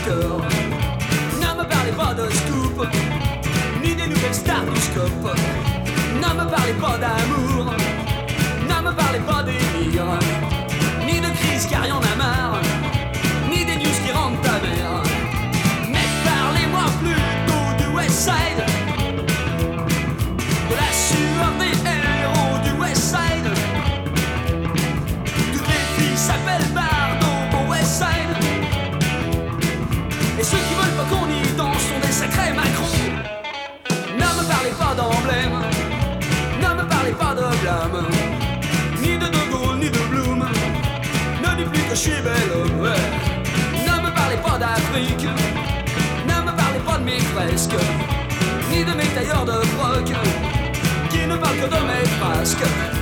score. Ne me parlez pas de scoop, ni des nouvelles stars du scope. Ne me parlez pas d'amour, ne me parlez pas des délire, ni de crise car y'en a marre, ni des news qui rendent ta mère. Mais parlez-moi plutôt du West Side, de la sueur des héros du West Side. Toutes les filles s'appellent Bardot au West Side, et ceux qui veulent pas qu'on y danse sont des sacrés Macron. Ne me parlez pas d'emblème, ne me parlez pas de blâme, ni de De Gaulle, ni de Blum. Ne dites plus que je suis bel homme, ouais. Ne me parlez pas d'Afrique, ne me parlez pas de mes fresques, ni de mes tailleurs de froc, qui ne parlent que de mes frasques.